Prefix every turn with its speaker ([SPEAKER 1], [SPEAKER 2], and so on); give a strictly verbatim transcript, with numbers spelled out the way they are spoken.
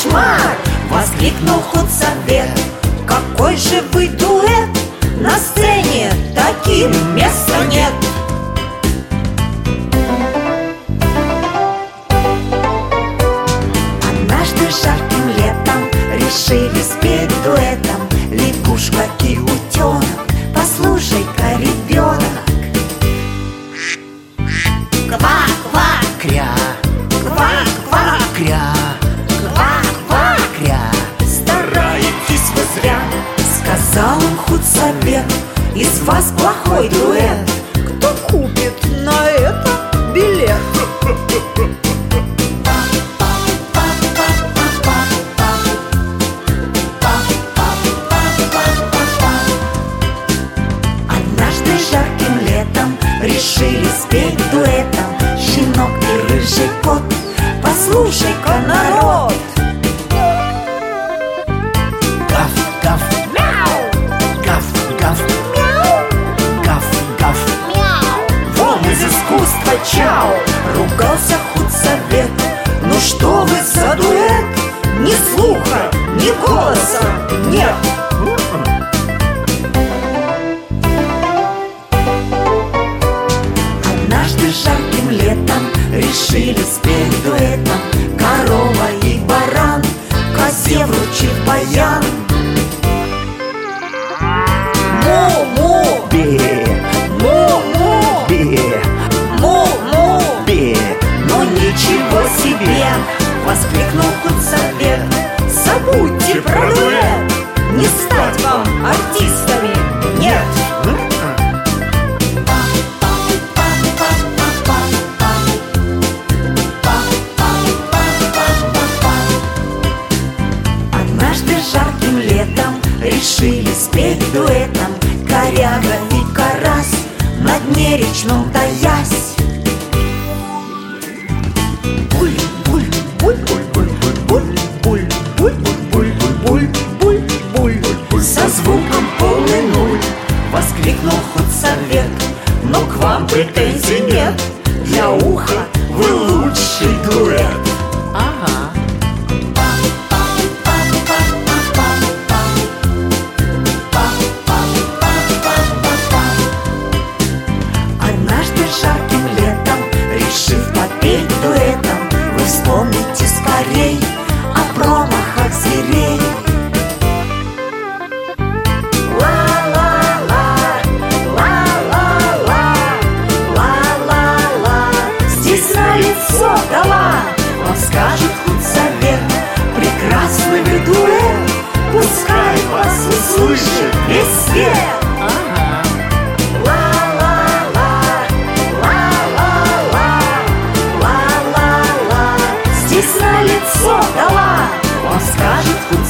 [SPEAKER 1] кошмар! Воскликнул худсовет. Какой же вы дуэт! На сцене таким места нет! Однажды жарким летом решили спеть дуэтом лягушка и утенок. Послушай-ка, ребенок. Ква-ква,
[SPEAKER 2] Кря,
[SPEAKER 1] ква-ква,
[SPEAKER 2] кря,
[SPEAKER 1] ква-ква.
[SPEAKER 2] кря.
[SPEAKER 1] Стараетесь вы зря, сказал он худсовет. Из вас плохой дуэт. Кто купит на это билет? Однажды жарким летом решили спеть дуэтом щенок и рыжий кот. Послушай-ка, народ!
[SPEAKER 2] Гав, гав,
[SPEAKER 1] Мяу!
[SPEAKER 2] гав, гав,
[SPEAKER 1] Мяу!
[SPEAKER 2] гав, гав.
[SPEAKER 1] Вон из искусства, чао! Ругался худсовет. Ну что вы за дуэт? Ни слуха, ни голоса нет! Однажды жарким летом решили спеть дуэтом корова и баран, козе вручив баян. Му-му!
[SPEAKER 2] Бе,
[SPEAKER 1] Му-му!
[SPEAKER 2] бе,
[SPEAKER 1] Му-му!
[SPEAKER 2] бе.
[SPEAKER 1] Ну ничего себе! Воскликнул худсовет. Забудьте про дуэт! Не стать вам артистами! Нет! Однажды жарким летом решили спеть дуэтом коряга и карась, на дне речном таясь. Буль, буль, буль, буль, буль, буль, буль, буль, буль, буль, буль, буль, буль. Со звуком полный нуль воскликнул худсовет. Но к вам претензий нет, для уха вы лучший дуэт.
[SPEAKER 2] Ага.
[SPEAKER 1] Однажды жарким летом, решив попеть дуэтом, вы вспомните скорей о промахах зверей. Ла-ла-ла, ла-ла-ла, ла-ла-ла. Здесь налицо дала, вам скажет худсовет. Прекрасный вы дуэт, пускай вас услышит весь свет.
[SPEAKER 2] Ага.
[SPEAKER 1] Здесь налицо дала, вам скажет худсовет.